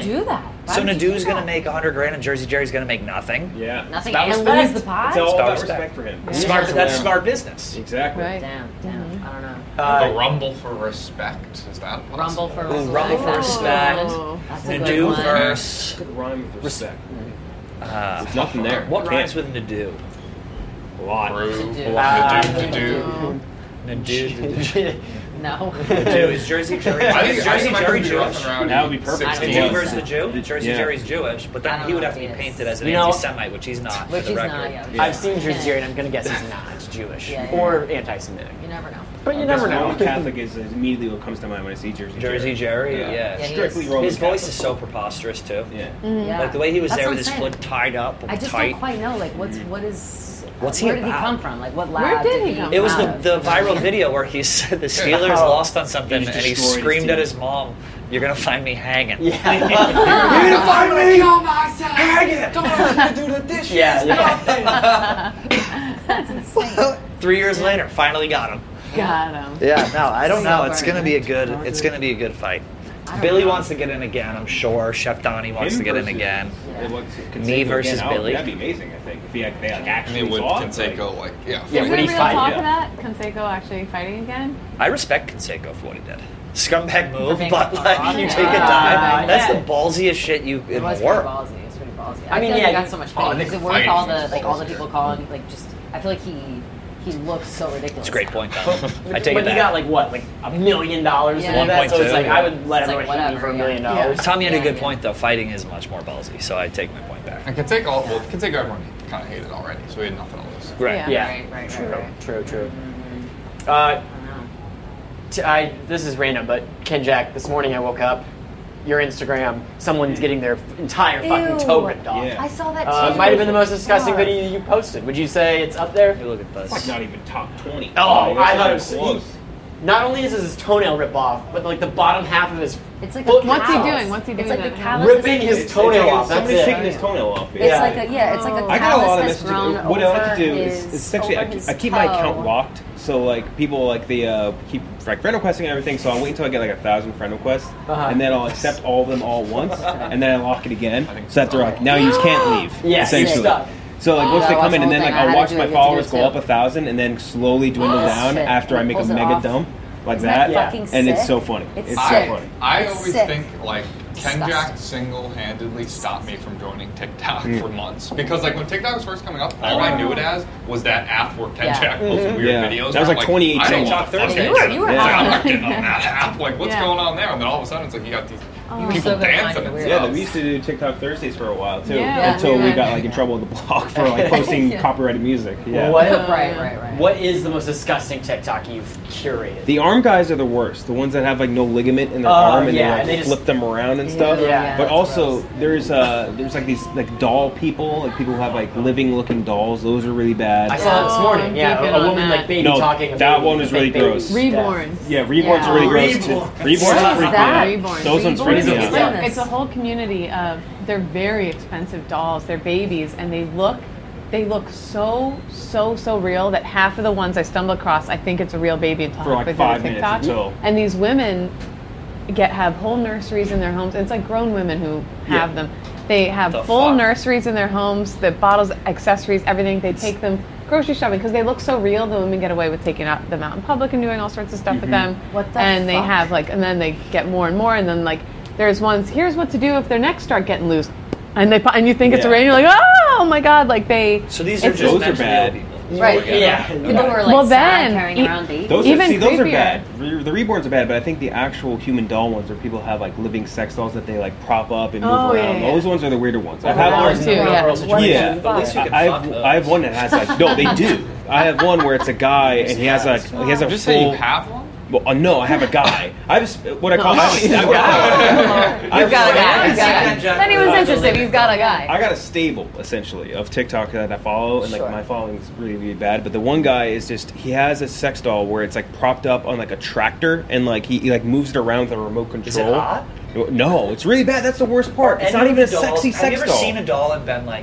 you do that? Why So would you do Nadu's going to that? make a hundred grand and Jersey Jerry's going to make nothing. Yeah. Nothing About and respect. lose the pot? It's all It's about about respect. respect for him. Smart. Yeah. That's smart business. Exactly. Right. Damn, damn. I don't know. Uh, the Rumble for Respect. Is that possible? Rumble for Ooh, respect. Rumble for respect. Oh. That's a good Nadu one. verse. Good rhyme with respect. Uh, There's nothing there. What Can't. rhymes with Nadu? A lot. Brew. To-do. Uh, To do. Nadu. No. Nadu is Jersey Jerry. I think Is Jersey I think Jerry I could be Jewish? roughing around That would be in perfect. I don't Nadu know. sixteen. versus the Jew? Jersey Yeah. Jerry's Jewish, but I then don't he would know have to be if he is. painted as an You know- anti-Semite, which he's not, Which for the he's record. not, yeah. I've seen Jersey Jerry, and I'm gonna guess he's not. It's Jewish Yeah, yeah. or anti-Semitic. You never know. But you I never guess know. Roman Catholic is is immediately what comes to mind when I see Jersey Jerry. Jersey Jerry, Yeah. yeah. Yeah, he Strictly is. Roman His voice Catholic. is so preposterous, too. Yeah. Yeah. Like the way he was That's there what with his I'm saying. foot tied up, I just tight. don't quite know, like, what's, what is... What's he Where did he about? come from? Like, what Where lab did did he come It was the, out of? the viral video where he said the Steelers Oh. lost on something He just and he destroyed his screamed at team. his mom, "You're gonna find me hanging." Yeah. You're gonna find me hanging. Don't have to do the dishes. Yeah, yeah. That's insane. Three years later, finally got him. Got him. Yeah, no, I don't So know. It's gonna burning. be a good. It's gonna be a good fight. I don't Billy know. wants to get in again, I'm sure. Chef Donnie wants Him to get in versus- again. Yeah, what- Canseco Me versus again, oh, Billy. That'd be amazing, I think. If he like, they like I actually mean, would fought. Canseco like yeah? Yeah, Is would there he real fight? talk Yeah. of that? Conseco actually fighting again? I respect Canseco for what he did. Scumbag move, being but a like fraud. you take a Yeah. dive. That's Yeah. the ballsiest shit you It in was the pretty world. ballsy. It was pretty ballsy. I I, mean, feel yeah, like he you- got so much oh, I hate. think Is it worth all the fighting like all the is people ballsy. calling like just? I feel like he he looks so ridiculous. It's a great now. point, though. I take But it you back. got like what, like a million dollars Yeah. to do that? So it's one point two. like I would let It's like everyone hit me for a whatever, million yeah. dollars. Tommy had a Yeah, good yeah. point though. Fighting is much more ballsy, so I take my point back. And Canseco, well, Canseco, everyone kind of hated already, so he had nothing to lose. Right. Yeah. Yeah. Right, right, True, right, right. true, true. Mhm. Uh, I don't know. t- I this is random, but Ken Jack, this morning I woke up, your Instagram, someone's getting their entire fucking Ew. toe ripped off. Yeah. I saw that too. Uh, it might have been the most disgusting God. video you posted. Would you say it's up there? Hey, look at It's like this. not even top twenty. Oh, Like, I it's thought not it was close. Not only is his toenail ripped off, but like the bottom half of his It's like Look, a what's he callus. doing? What's he doing It's like to the him? callus ripping is- his It's toenail like off. That's Somebody's it. taking his toenail off. It's Yeah. like a yeah. It's like a I got a lot of callus has messages. grown What I like to over do is, his- is essentially I, over keep- his I keep my account toe. locked. So like people like the uh, keep like friend requesting and everything. So I'll wait until I get like a thousand friend requests, Uh-huh. and then I'll accept all of them all at once, and then I lock it again. So that they're like now you just can't leave. Yeah, essentially. you're stuck. So like Oh, once I they watch come in, the and then whole like thing. I I'll had watch to do my it. You have to do followers it go too. up a thousand, and then slowly dwindle Oh, down shit. after I It make a pulls it mega off. dump like Isn't that, that fucking and it's sick? so funny. It's It's sick. so funny. I It's always sick. think like Ken Disgusting. Jack single-handedly stopped me from joining TikTok for months because like when TikTok was first coming up, all I knew it as was that app where Ken Yeah. Jack posted weird Yeah. videos. That was where I'm like twenty eighteen. I don't TikTok want Thursdays. You were- you were Yeah. I'm hot. not getting on that app. Like what's Yeah. going on there? And then all of a sudden it's like you got these You were people so gonna find dancing it and weird. Yeah, stuff. we used to do TikTok Thursdays for a while too, Yeah. until we Yeah. got like in trouble with the block for like posting Yeah. copyrighted music. Yeah. What? Right, right, right. What is the most disgusting TikTok you've curated? The arm guys are the worst. The ones that have like no ligament in their Oh, arm and yeah, they like and they just- flip them around and stuff. Yeah, Yeah. But that's also gross. there's uh there's like these like doll people, like people who have like living looking dolls. Those are really bad. I saw it this Oh, morning. I'm Yeah, deep in a, a on woman that. like baby No, talking. a that baby, one was fake really baby. gross. Reborns. Yeah, reborns are really Yeah. gross too. Reborn. Reborns What are is freaky. that? Reborn. Those ones Reborn. freak is me it? out. It's, Yeah. a, it's a whole community of they're very expensive dolls. They're babies, and they look they look so so so real that half of the ones I stumble across, I think it's a real baby until For, like, halfway five through minutes TikTok. until- And these women get have whole nurseries in their homes. It's like grown women who have Yeah. them. They have The full fuck? nurseries in their homes. The bottles, accessories, everything. They take them grocery shopping because they look so real. The women get away with taking out, them out in public and doing all sorts of stuff with them. What the and they fuck? have like, and then they get more and more, and then like, there's ones. Here's what to do if their necks start getting loose, and they pu- and you think it's Yeah. a rain. You're like, oh my god, like they. So these are it's just Those are mentally bad. ill people. Right. Yeah. People who are like Well, sad then, carrying e- around babies. Those Even are, see, those are creepier. bad. Re- The reborns are bad, but I think the actual human doll ones, where people have like living sex dolls that they like prop up and move Oh, yeah, around. yeah. Those ones are the weirder ones. I've Well, had that one was too, in the yeah. girl What situation. the Yeah, fuck? At least you can I fuck have, those. I have one that has like no, they do. I have one where it's a guy and he has like he has a Did you say you full. have one? Well, uh, no, I have a guy. I have a s- what I call. I have a, You've got a guy. You've got a guy. If anyone's interested, he's got a guy. I got a stable essentially of TikTok that I follow, and like Sure. my following is really really bad. But the one guy is just he has a sex doll where it's like propped up on like a tractor, and like he, he like moves it around with a remote control. Is it hot? No, it's really bad. That's the worst part. It's Any not of even a the dolls- sexy Have sex you ever doll. seen a doll and been like,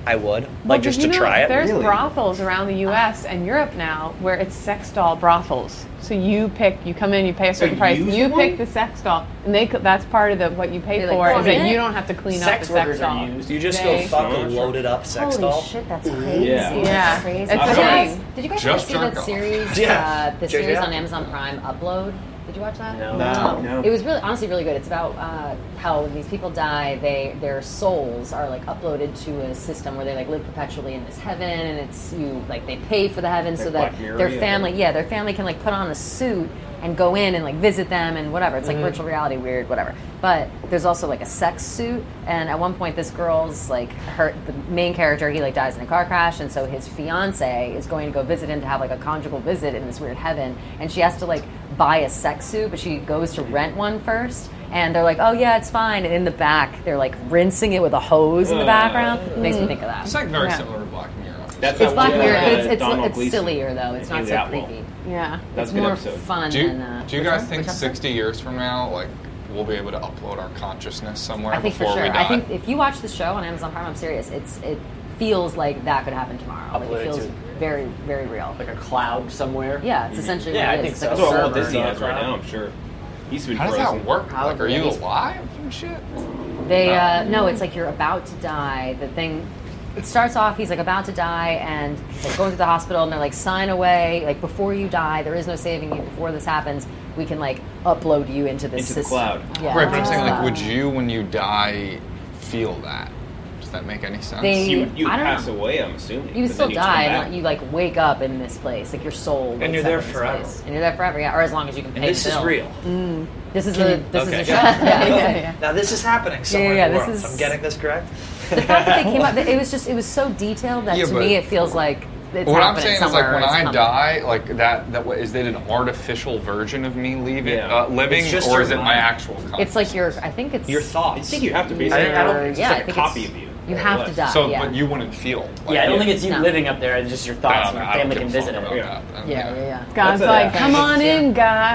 I would Well, like just you to know, try it. There's Really? brothels around the U S and Europe now where it's sex doll brothels. So you pick, you come in, you pay a certain you price, use you one? pick the sex doll, and they co- that's part of the what you pay They, for like, is that clean you it? don't have to clean Sex up the sex workers doll. are used. You just They- go fuck a Sure. loaded up sex Holy doll. shit, that's crazy. Yeah. That's Yeah. crazy. It's did, a you guys, thing. did you guys Just ever see that jerk off. series? Yeah. Uh, the Check it series out. on Amazon Prime, Upload? Did you watch that? No. No. No. It was really, honestly, really good. It's about uh, how when these people die, they their souls are like uploaded to a system where they like live perpetually in this heaven, and it's you like they pay for the heaven so Like that Black Mirror, their yeah. family, yeah, their family can like put on a suit and go in and like visit them and whatever. It's like virtual reality, weird, whatever. But there's also like a sex suit, and at one point, this girl's like her the main character, he like dies in a car crash, and so his fiance is going to go visit him to have like a conjugal visit in this weird heaven, and she has to like buy a sex suit, but she goes to rent one first, and they're like, oh yeah, it's fine, and in the back they're like rinsing it with a hose in the Uh, background. Makes me think of that. It's like very Yeah. similar to Black Mirror. That's It's that Black one, Mirror. uh, It's it's, Donald it's Gleason sillier though. It's and not Haley so Atwell. creepy. Yeah. That's It's a good more episode. fun Do you, than. Uh, do you which guys one? think Which episode? sixty years from now, like, we'll be able to upload our consciousness somewhere I think for before sure. we die? I think if you watch the show on Amazon Prime, I'm serious. It's it feels like that could happen tomorrow. Like, Upload it it feels to- very very real. Like a cloud somewhere. Yeah, it's essentially Yeah, what I it is. think It's so. like a That's what Walt server. Disney has right now, I'm sure. He's been How does frozen. that work? Like, are Probably. you alive and shit? They uh, no, it's like you're about to die. The thing, it starts off. He's like about to die, and he's like going to the hospital, and they're like, sign away. Like before you die, there is no saving you. Before this happens, we can like upload you into this Into the system. cloud. Yeah, Right, but I'm saying, like, Uh, would you, when you die, feel that? Does that make any sense? They- You you I don't pass know. away, I'm assuming. You but still then just die, come and back. you like wake up in this place, like your soul. And wakes you're up there in this forever. place. And you're there forever, yeah, or as long as you can pay. And this the is bill. real. This is Can a you- this okay. is a show. Yeah, yeah, yeah. Now this is happening somewhere yeah, in the this world. is- I'm getting this correct? The fact that they came up, it was just it was so detailed that Yeah, to but- me it feels like it's what I'm happening saying is, somewhere. like, when or it's I coming. die, like, that, that what, is it an artificial version of me leaving, Yeah. uh, living, It's just or your is it my mind. actual consciousness? It's like your, I think it's Your I thoughts. think you have to be. I- I don't- It's yeah, just I like a think copy it's- of you. You more have or to less. die. So, yeah. but you wouldn't feel. Like, Yeah, I don't think it's you No. living up there. It's just your I thoughts. don't and know, your I don't family give can a visit fuck it. about that. yeah, yeah, yeah. God's That's a- like, come on in,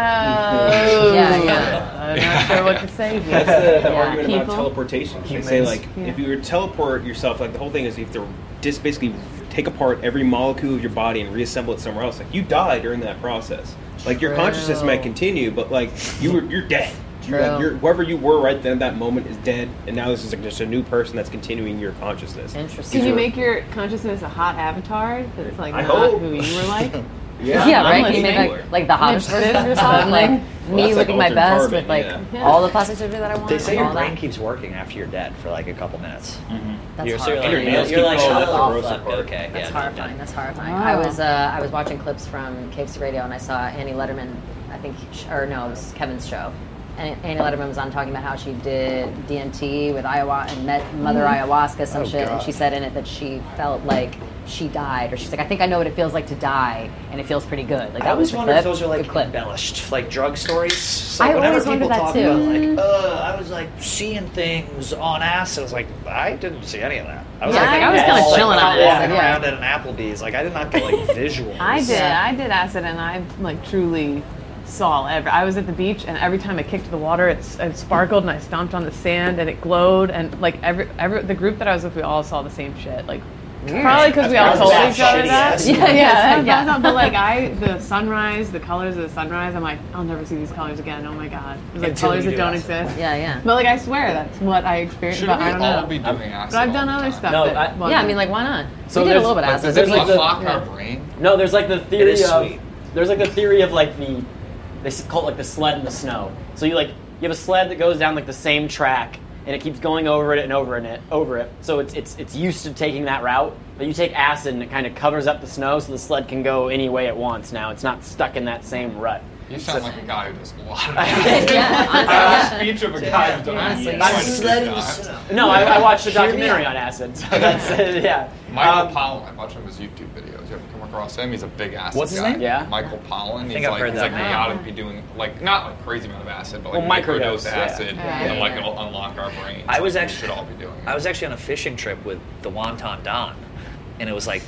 guys. Yeah, yeah. I'm not sure what to say here. That's the, the Yeah. argument about People. teleportation. They Humans. say like Yeah. if you were to teleport yourself, like the whole thing is you have to just basically take apart every molecule of your body and reassemble it somewhere else. Like you die during that process. Like your consciousness True. might continue, but like you were you're dead. You're, like, True. you're, whoever you were right then that moment is dead, and now this is like just a new person that's continuing your consciousness. Interesting. Can you make your consciousness a hot avatar that's like I not hope. who you were like? Yeah, I'm right. Can you listening. make like, like the hottest Mixed version of it. yourself, like Well, me that's like looking my altered best carbon, with like yeah. all the plastic surgery that I want. They say and your all brain that. keeps working after you're dead for like a couple minutes. That's You're, so horrifying. you're like, Your nails you're keep like, falling shut off the off, gross like, part. okay, That's yeah, horrifying. That's horrifying. Wow. I was uh, I was watching clips from Cave City Radio, and I saw Annie Letterman. I think, or no, it was Kevin's show. And Annie Letterman was on talking about how she did D M T with ayahuasca and met Mother Ayahuasca, some Oh, shit. And God. she said in it that she felt like she died, or she's like, I think I know what it feels like to die, and it feels pretty good. Like I that always was the wonder clip. if those are like Good clip. embellished, like drug stories. I Like, whenever always people wondered that talk too. about like, uh, I was like seeing things on acid. I was like, I didn't see any of that. I was Yeah, like, I think I was all, kinda like, chilling on walking acid, yeah. around at an Applebee's. Like I did not get like visuals. I did. Yeah. I did acid, and I like truly saw every. I was at the beach, and every time I kicked the water, it, it sparkled, and I stomped on the sand, and it glowed, and like every every the group that I was with, we all saw the same shit. Like probably because we all That's told bad. each other Shitty that. ass. Yeah, yeah. Yeah. That's not, but like I, the sunrise, the colors of the sunrise, I'm like, I'll never see these colors again. Oh my god, there's like Until colors you that do don't acid. exist. Yeah, yeah. But like I swear, that's what I experienced. Should But we I don't all know. be doing acid? But I've all done the other time? stuff. No, that I- wasn't- Yeah, I mean, like, why not? So we did a there's- little bit of Like, acid. does but it we like like the- lock yeah. our brain? No, there's like the theory is of sweet. there's like the theory of like the they s- call it like the sled in the snow. So you like you have a sled that goes down like the same track and it keeps going over it and over and it over it. So it's it's it's used to taking that route. But you take acid and it kind of covers up the snow so the sled can go any way it wants now. It's not stuck in that same rut. You sound like a guy who does a lot of Yeah, honestly, Uh, yeah. speech of a guy who's done Honestly, acid yeah. quite a few Sled in the times. snow. No, I, I watched a Hear me documentary out. on acid. So that's it, yeah. Michael Um, Pollan, I watch him his YouTube videos. You ever come across him? He's a big acid What's his guy. name? Yeah. Michael Pollan. He's think I've like, heard he's that like, name. you gotta be doing, like, not like crazy amount of acid, but like Well, microdose microdose, yeah. acid, Yeah. and like Yeah. it'll unlock our brains. I was Like, we actually should all be doing it. I was actually on a fishing trip with the Wonton Don, and it was like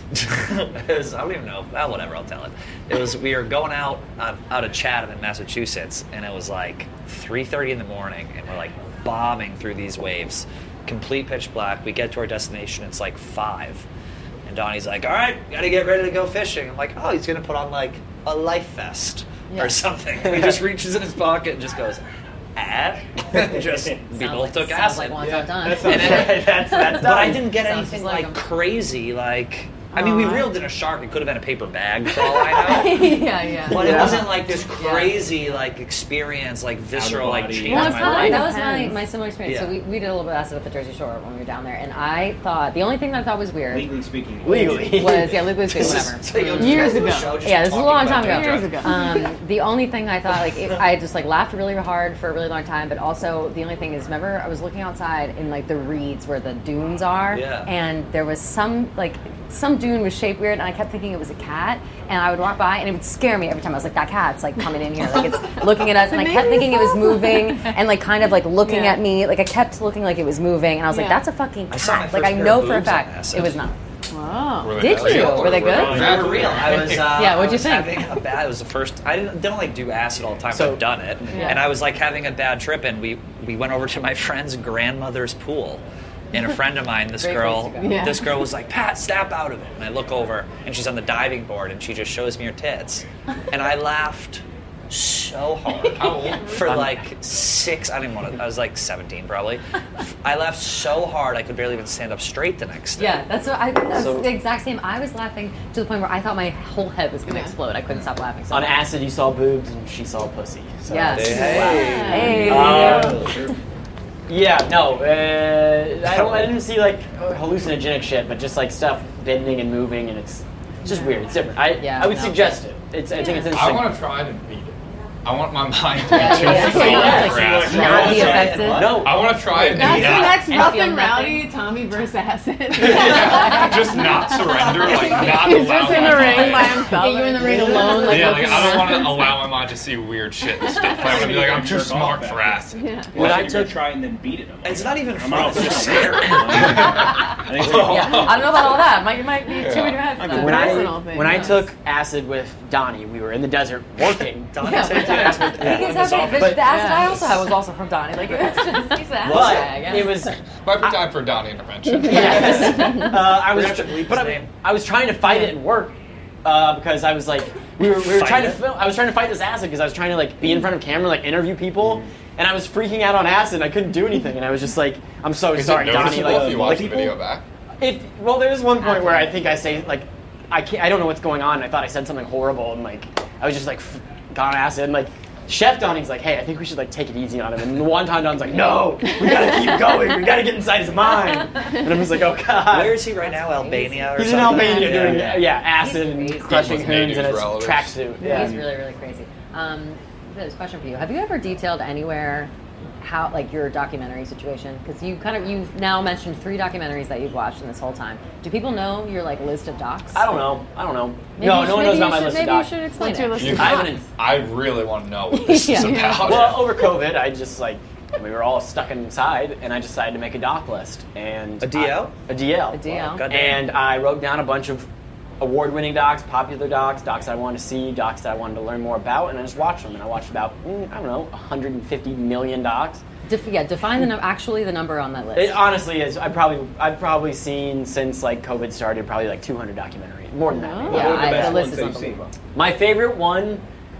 it was, I don't even know. Well, whatever, I'll tell it. It was we were going out out, out of Chatham in Massachusetts, and it was like three thirty in the morning, and we're like bombing through these waves, complete pitch black. We get to our destination. It's like five. And Donnie's like, all right, got to get ready to go fishing. I'm like, oh, he's going to put on like a life vest Yeah. or something. He just reaches in his pocket and just goes, ah. just people like, took sounds acid. like wonton done. That's And then- that's that's but I done. didn't get Sounds anything just like like, him. crazy. Like, I mean, we Aw. reeled in a shark. It could have been a paper bag for all I know. yeah, yeah. But it Yeah. wasn't like this crazy like experience, like visceral, like body. change Well, in it's my kind of life. like, that was my, Depends. my similar experience. Yeah. So we, we did a little bit of acid at the Jersey Shore when we were down there, and I thought the only thing that I thought was weird Legally speaking. Legally. was yeah, legally speaking, This is- whatever. so you just Years guys do a ago. show just Yeah, this is a talking long about time ago. doing Years drugs. ago. Um, the only thing I thought, like, it, I just like laughed really hard for a really long time. But also, the only thing is, remember, I was looking outside in like the reeds where the dunes are, Yeah. and there was some like some dune was shaped weird, and I kept thinking it was a cat. And I would walk by, and it would scare me every time. I was like, that cat's like coming in here, like it's looking at us, and I kept thinking it was moving, and like kind of like looking Yeah. at me, like I kept looking like it was moving, and I was like, Yeah. that's a fucking I saw my cat. Like first I pair know of for a boobs on fact acid. it was not. Wow. Were they Did real you? or Were they good? they They were real. I was. Uh, Yeah, what'd I you was think? Having a bad. It was the first. I didn't don't like do acid all the time. So- but I've done it, Yeah. and I was like having a bad trip, and we we went over to my friend's grandmother's pool. And a friend of mine, this Great girl, place to go. Yeah. this girl was like, Pat, snap out of it. And I look over, and she's on the diving board, and she just shows me her tits, and I laughed so hard How old? for like six. I didn't want to. I was like seventeen probably. I laughed so hard I could barely even stand up straight the next day. Yeah, that's what I. That's So- the exact same. I was laughing to the point where I thought my whole head was going to Yeah. explode. I couldn't stop laughing. So On much. acid, you saw boobs, and she saw pussy. So Yes. Hey. Hey. Um, yeah, no, uh, I don't. I didn't see like hallucinogenic shit, but just like stuff bending and moving, and it's it's just weird. It's different. I Yeah, I would no. suggest it. It's I think it's I interesting. want to try to beat it. I want my mind to be Yeah, too yeah, full yeah. for acid. Not be I wanna- affected. No, I want to try it. That's and the not- next And rough feel and nothing. rowdy Tommy versus acid. Yeah, just not surrender, like not He's allow just in my the ring mind- by himself. Yeah, you in the ring alone, like Yeah, like looking I don't around. want to allow my mind to see weird shit and stuff. I want to be like, I'm too Jerk off smart after. for acid. Yeah. When I I took- try and then beat it. I'm It's like, not even I'm fun. out. It's just scary. I think it's like, Yeah, I don't know about all that. Might, might be two in your head. for that. when I personal thing, when I yes. took acid with Donnie, we were in the desert working. Donnie Yeah, said but to ask me- I think in his exactly. office. The, the acid I Yeah. also had was also from Donnie. Like it's just he's the acid But guy, I guess. it was Might be time for Donnie intervention. yes. Uh, I was, We're gonna have to bleep but his I, name. I was trying to fight it at work uh, because I was like, we were, we were Fight trying it? to film. I was trying to fight this acid because I was trying to like be in front of camera, like interview people, and I was freaking out on acid. And I couldn't do anything, and I was just like, I'm so Is sorry, it Donnie. noticeable Like, if you watch the like, video back? if well, there's one point where I think I say like, I can't, I don't know what's going on. I thought I said something horrible, and like, I was just like, f- got on acid, and like. Chef Donnie's like, hey, I think we should like take it easy on him. And the one time Don's like, no, we gotta keep going. We gotta get inside his mind. And I'm just like, oh god. Where is he right now? Albania or He's in something? Albania Yeah. doing yeah, yeah acid He's and crazy. crushing With hoons in native his relatives. tracksuit. Yeah. He's really, really crazy. Um, this question for you: have you ever detailed anywhere how, like, your documentary situation? Because you kind of you've now mentioned three documentaries that you've watched in this whole time. Do people know your like list of docs? I don't know. I don't know. Maybe no, you no one should- knows maybe about you my should- list maybe of you docs. should explain What's it. your list You- of I docs? haven't. I really want to know what this Yeah. is Yeah. about. Well, over COVID, I just like we were all stuck inside, and I decided to make a doc list and A D L? I- a D L. A D L. Goddamn. And I wrote down a bunch of award-winning docs, popular docs, docs I wanted to see, docs that I wanted to learn more about, and I just watched them. And I watched about mm, I don't know, one hundred fifty million docs. Def- yeah, define the num- actually the number on that list. It honestly is. I probably I've probably seen since like COVID started probably like two hundred documentaries, more than that. Oh. maybe. yeah, What are the I, best the list ones is that you've seen? unbelievable. My favorite one,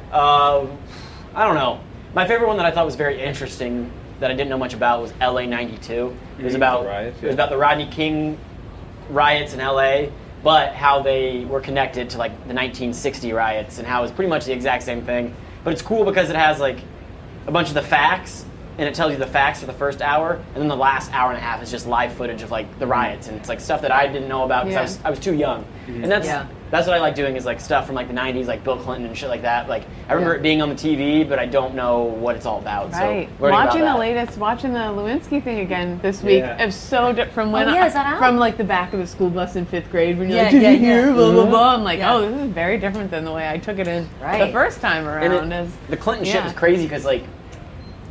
uh, I don't know. My favorite one that I thought was very interesting that I didn't know much about was L A ninety-two. It was Mhm, about the riots, it was yeah. about the Rodney King riots in L A, but how they were connected to like the nineteen sixty riots and how it was pretty much the exact same thing. But it's cool because it has like a bunch of the facts and it tells you the facts for the first hour, and then the last hour and a half is just live footage of like the riots and it's like stuff that I didn't know about because I Yeah. was I was too young. And that's Yeah. that's what I like doing is like stuff from like the nineties, like Bill Clinton and shit like that. Like I remember Yeah. it being on the T V, but I don't know what it's all about. Right. So learning Watching the about that. latest, watching the Lewinsky thing again this week. Yeah. It's so di- from when Oh, yeah, I, is that out? from like the back of the school bus in fifth grade when you're Yeah, like, did yeah, you hear? yeah. Blah blah blah. I'm like, Yeah. oh, this is very different than the way I took it in Right. the first time And around. it- as, the Clinton shit yeah. was crazy because like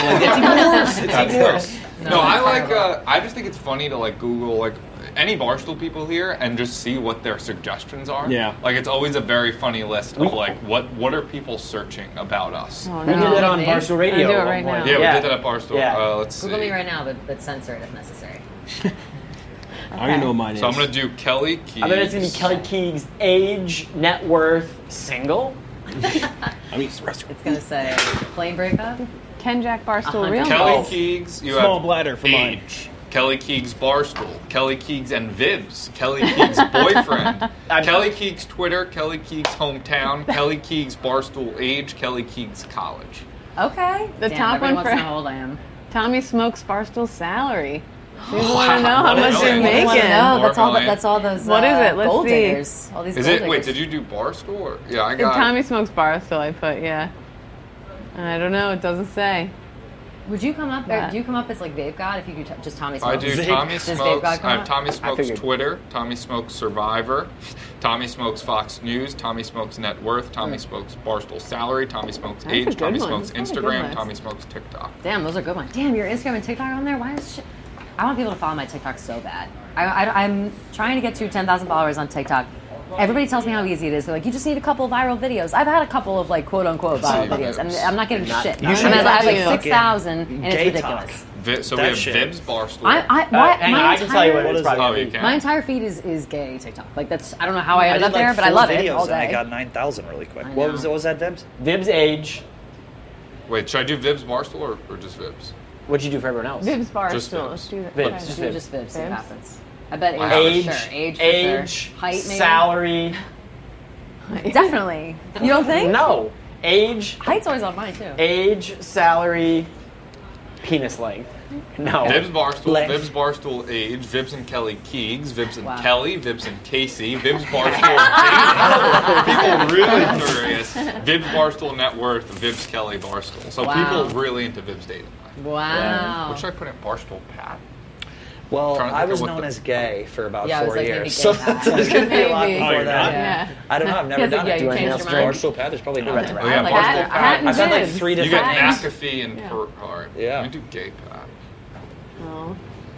Like, it's even worse. It's even worse. No, I like. Uh, I just think it's funny to like Google like any Barstool people here and just see what their suggestions are. Yeah. Like, it's always a very funny list of, like, what what are people searching about us? Oh, We no. did it on Me? Barstool Radio. I do it at one right point. now. Yeah, Yeah. we did that at Barstool. Yeah. Uh, let's see. Google me right now, but, but censor it if necessary. I already know what mine is. So I'm going to do Kelly Keegs. I bet it's going to be Kelly Keegs' age, net worth, single. I mean, it's restaurant. It's going to say plane breakup. Ken Jack Barstool Uh-huh. real Kelly nice. Keegs, you Small have bladder for mine. age. Kelly Keegs Barstool, Kelly Keegs and Vibs, Kelly Keegs boyfriend, Kelly Keegs Twitter, Kelly Keegs hometown, Kelly Keegs Barstool age, Kelly Keegs college. Okay. The Damn, top everybody one wants for- to know how old I am. Tommy Smokes Barstool salary. We Wow. want to know how What much is you're it? I wanna making. know. More That's all. million. That's all those. What uh, is it? Let's gold see. diggers. All these Is gold it? Wait, diggers. did you do Barstool? Or, yeah, I And got. Tommy Smokes Barstool, I put, yeah. I don't know. It doesn't say. Would you come up? Or What? do you come up as like Vape God if you do t- just Tommy I Smokes? do Vape- Tommy Does Vape Smokes. God come I have up? Tommy Smokes figured. Twitter, Tommy Smokes Survivor, Tommy Smokes Fox News, Tommy Smokes Net Worth, Tommy Smokes Barstool Salary, Tommy Smokes That's a Age, good Tommy one. Smokes That's a good Instagram, list. Tommy Smokes TikTok. Damn, those are good ones. Damn, your Instagram and TikTok on there. Why is shit? I want people to follow my TikTok so bad. I, I, I'm trying to get to ten thousand followers on TikTok. Everybody tells me how easy it is. They're like, you just need a couple of viral videos. I've had a couple of like quote unquote viral See, videos, and videos. I'm not getting Not- shit. you I should mean, I have like fucking six thousand, and it's gay ridiculous. talk. Vi- so That we have shit. Vibs Barstool. I, I, Uh, why, hang my on, I can tell you what entire- it is probably. Oh, gonna you be. can. My entire feed is, is gay TikTok. Like that's I don't know how I I ended did up there, like but I four love videos it all and I day. got nine thousand really quick. I What know. was what was that, Vibs? Vibs' age. Wait, should I do Vibs Barstool or, or just Vibs? What'd you do for everyone else? Vibs Barstool. Just Let's Vibs. do that. Vibs, Try just that. Do just Vibs, see what Vibs? happens. I bet age, I have Age, for sure. Age, for age, sure. Height, maybe. salary. Definitely. You don't think? No. Age, Height's always on mine too. age, salary, penis length. No. Vibs Barstool, Length. Vibs Barstool Age, Vibs and Kelly Keegs, Vibs and Wow. Kelly, Vibs and Casey, Vibs Barstool Dating. People really curious. Vibs Barstool Net Worth, Vibs Kelly Barstool. So Wow. people really into Vibs dating. Wow. What should I put in Barstool Pat? Well, Trying to I think of was what known the- as gay for about Yeah, I was four like, maybe years. gay So Pat. there's going to be a lot Maybe. before you're that. not? Yeah. I don't know. I've never Yes, done yeah, it. you Do changed anything your else, mind. Barstool Pat, there's probably not. Right, right. Oh, yeah, Like Barstool hat, Pat. hat and I've had like Vibs. three You different get names. McAfee and Yeah. per heart. Yeah. Let me do Gay Pat. Oh.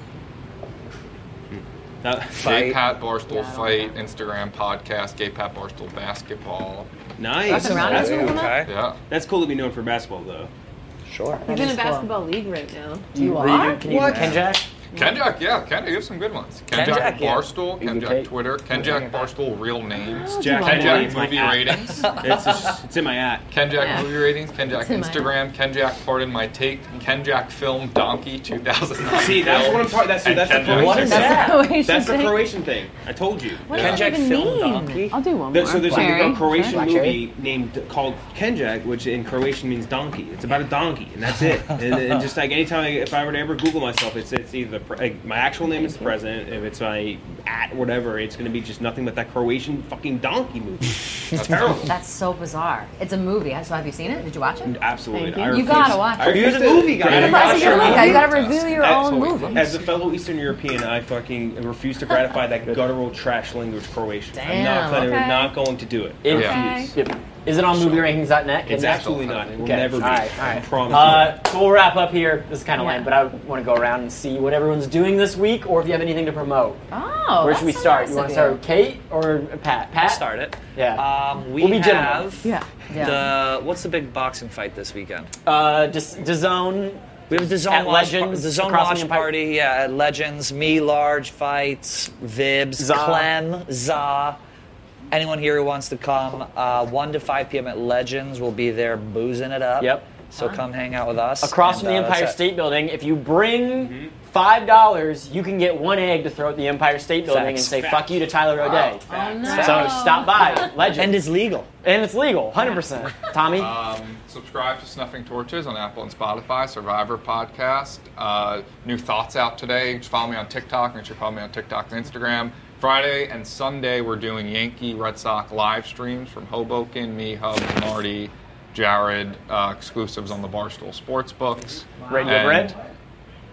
That- Gay Fight. Pat Barstool Yeah, I don't Fight, Instagram podcast, Gay Pat Barstool Basketball. nice. That's around That's, us. cool. Okay. Yeah. That's cool to be known for basketball, though. Sure. He's in a is cool. basketball league right now. You Read- are? Can you What? Ken Jack? Kenjack, yeah, Kenjack, you have some good ones. Kenjack, Kenjack, yeah. Barstool, You can Kenjack take- Twitter, Kenjack Barstool real names, Jack Kenjack Kenjack movie ratings, It's, just, it's in my at. Kenjack Yeah. movie ratings, Kenjack It's in my Instagram, Kenjack Pardon My Take, Kenjack Film Donkey two thousand nine. See, that's what I'm talking. That's And that's the Kenjack- Croatian What is thing. that? Croatian That's the thing. Croatian thing. I told you. What Yeah. does that Kenjack even film mean? donkey. I'll do one There- more. so there's Cherry. a, a Croatian Black movie cherry. named called Kenjack, which in Croatian means donkey. It's about a donkey, and that's it. and, and just like anytime, I, if I were to ever Google myself, it's it's either the, pre- like, my actual name is the president. If it's my at whatever, it's going to be just nothing but that Croatian fucking donkey movie. It's terrible. That's so bizarre. It's a movie. So have you seen it? Did you watch it? Absolutely. Thank you. I You refuse- gotta watch I it. refuse You're to- the movie guy. I You're refuse That's not a to- sure. good movie. You gotta Test. review your As- own movie. As a fellow Eastern European, I fucking refuse to gratify that guttural trash language Croatian. I'm not, Damn, gonna- okay. not going to do it. If- Yeah. Refuse. Yep. Is it on movie rankings dot net? It's absolutely not. It will Okay. never be. All right, all I right. promise Uh, so we'll wrap up here. This is kind of Yeah. lame, but I want to go around and see what everyone's doing this week, or if you have anything to promote. Oh, Where should we that's so start? nice You want of to start with Kate or Pat? Pat? I'll start it. Yeah. Um, we We'll be gentlemen. have Yeah. Yeah. the what's the big boxing fight this weekend? Uh, just DAZN. We have the zone At watch, Legends, the zone across the watch Empire- party. Yeah, at Legends. Me, Large Fights, Vibs, Za. Clem, Za. Anyone here who wants to come, uh, one to five p.m. at Legends. We'll be there boozing it up. Yep. So come hang out with us. Across and, from the uh, that's Empire it. State Building, if you bring five dollars, you can get one egg to throw at the Empire State Building and Facts. say "fuck you" to Tyler O'Day. Oh, no. So stop by, Legends, And it's legal. and it's legal, one hundred percent. Tommy, Um, subscribe to Snuffing Torches on Apple and Spotify, Survivor Podcast. Uh, new thoughts out today. Just follow me on TikTok. Make sure you follow me on TikTok and Instagram. Friday and Sunday, we're doing Yankee Red Sox live streams from Hoboken. Me, Hub, Marty, Jared. Uh, exclusives on the Barstool Sports Books. Radio And Bread.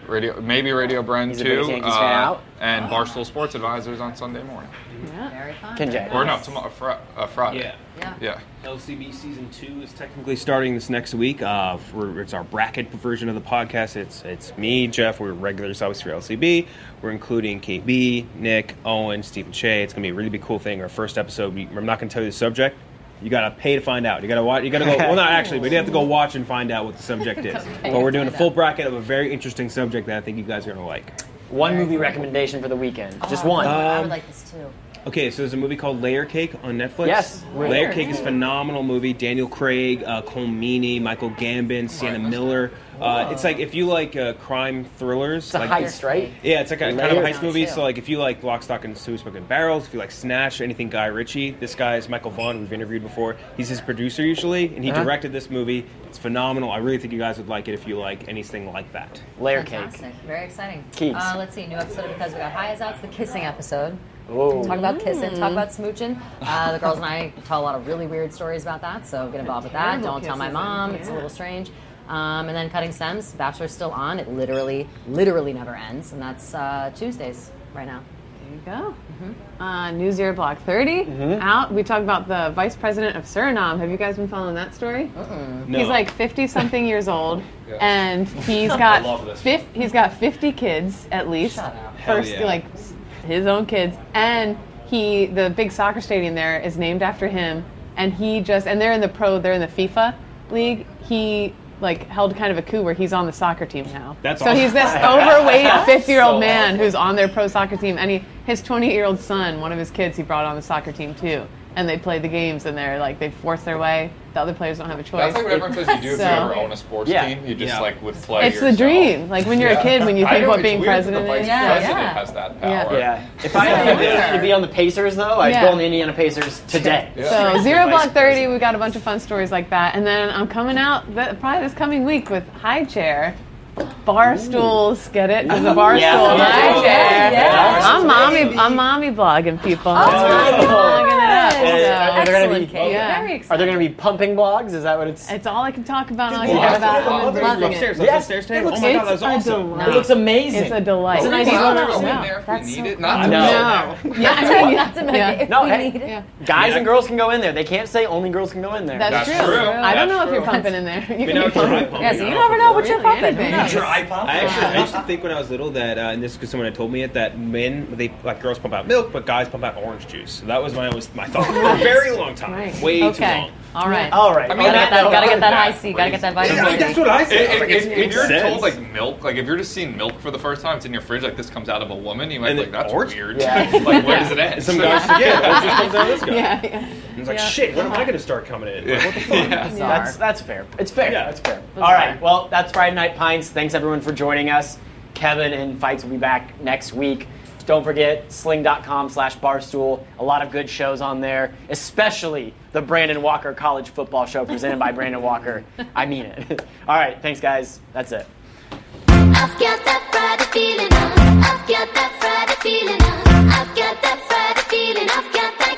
Radio, maybe Radio Bren He's a too. big Yankees fan out. And Barstool Sports Advisors on Sunday morning. Yeah. Very fun. Kinjay. Or no, tomorrow, fr- uh, Friday. Yeah. Yeah. Yeah. L C B season two is technically starting this next week. Uh, for, it's our bracket version of the podcast. It's it's me, Jeff. We're regulars obviously for L C B. We're including K B, Nick, Owen, Stephen Shea. It's gonna be a really big cool thing. Our first episode. We, I'm not gonna tell you the subject. You gotta pay to find out. You gotta watch. You gotta go. Well, not actually, but you have to go watch and find out what the subject is. But we're doing a full bracket of a very interesting subject that I think you guys are gonna like. One movie recommendation for the weekend. Just Oh, one. I Um, would like this too. Okay, so there's a movie called Layer Cake on Netflix. Yes. Layer Cake is a phenomenal movie. Daniel Craig, uh, Cole Meany, Michael Gambon, Sienna Miller. Uh, it's like if you like uh, crime thrillers. It's a like, heist, right? Yeah, it's like a kind of a Layer heist movie. too. So like if you like Lock, Stock, and Two Smoking Barrels, if you like Snatch, anything Guy Ritchie, this guy is Michael Vaughn. We've interviewed before. He's his producer usually, and he Uh-huh. directed this movie. It's phenomenal. I really think you guys would like it if you like anything like that. Layer cake. Fantastic. Very exciting. Keeks. Uh, let's see. New episode of Because We Got High is out. It's the kissing episode. Whoa. Talk about kissing, talk about smooching. Uh, the girls and I tell a lot of really weird stories about that, so get involved with that. Terrible Don't tell my kisses, mom, yeah. it's a little strange. Um, and then Cutting Stems, Bachelor's still on. It literally, literally never ends, and that's uh, Tuesdays right now. There you go. Uh, New Zero Block thirty out. We talked about the vice president of Suriname. Have you guys been following that story? No. He's like fifty something years old, and he's got love this. fif- he's got fifty kids at least. Shut up. Hell First, yeah. like s- his own kids, and he the big soccer stadium there is named after him. And he just and they're in the pro, they're in the FIFA league. He like held kind of a coup where he's on the soccer team now. That's so awesome. he's this overweight fifty-year-old So man awesome. who's on their pro soccer team, and he his twenty-year-old son, one of his kids, he brought on the soccer team too. And they play the games, and they're like they force their way. The other players don't have a choice. That's like what everyone says you do if So- you ever own a sports Yeah. team. You just Yeah. like would play It's the yourself. dream. Like when you're a kid, when you I think know, what it's being weird that president the vice is. Yeah, president yeah. has that Yeah. power. Yeah. If I had the ability to be on the Pacers, though, I'd Yeah. go on the Indiana Pacers today. Yeah. So Zero Vice Block thirty, president. we got a bunch of fun stories like that, and then I'm coming out th- probably this coming week with High Chair. Bar stools, get it? There's a bar Yeah. stool. Yeah. High chair. Yeah. I'm mommy. I'm mommy blogging people. I'm Oh, blogging it up. And So. are there gonna be- Excellent, Kate. Yeah. Very Are exciting. there going to be pumping blogs? Is that what it's? It's all I can talk about. And all I Well, can that's talk what about. I I'm love loving upstairs. it. That's Yeah. upstairs today. It Oh looks- my god, that's it's a awesome. delight. It looks amazing. It's a delight. It's a nice We'll little throw room. it in Yeah. there if That's we so need it. cool. Not to No. go No. there. Yeah, I mean, Not to make yeah. it if No, we hey. need it. Yeah. Guys and girls can go in there. They can't say only girls can go in there. That's, That's true. true. I don't That's know if you're true. pumping in there. You Been can out be dry pumping. pumping. Yeah, so you I never know what you're Really, pumping. Who anything. knows? Dry pump? I actually I used to think when I was little that, uh, and this is because someone had told me it, that men, they like girls pump out milk, but guys pump out orange juice. So that was my always my thought for a very long time, Right. way too Okay. long. All right. All right. I mean, Gotta get that, gotta get that high That's C. Gotta get that crazy. vitamin That's, C. that's what I said. I was If, like, if, it if makes you're sense. told like milk, like if you're just seeing milk for the first time, it's in your fridge, like this comes out of a woman, you might And be like, then that's orange? weird. Yeah. Like where does it end? And some guys forget, orange juice comes out of this guy. Yeah, yeah. And it's like, Yeah. shit, when am I going to start coming in? Like, what the fuck? Yeah. That's that's fair. It's fair. Yeah. That's fair. Bizarre. All right. Well, that's Friday Night Pints. Thanks everyone for joining us. Kevin and Fights will be back next week. Don't forget sling.com slash barstool. A lot of good shows on there, especially the Brandon Walker College Football Show presented by Brandon Walker. I mean it. All right. Thanks, guys. That's it. I've got that Friday feeling. I've got that Friday feeling. I've got that Friday feeling. I've got that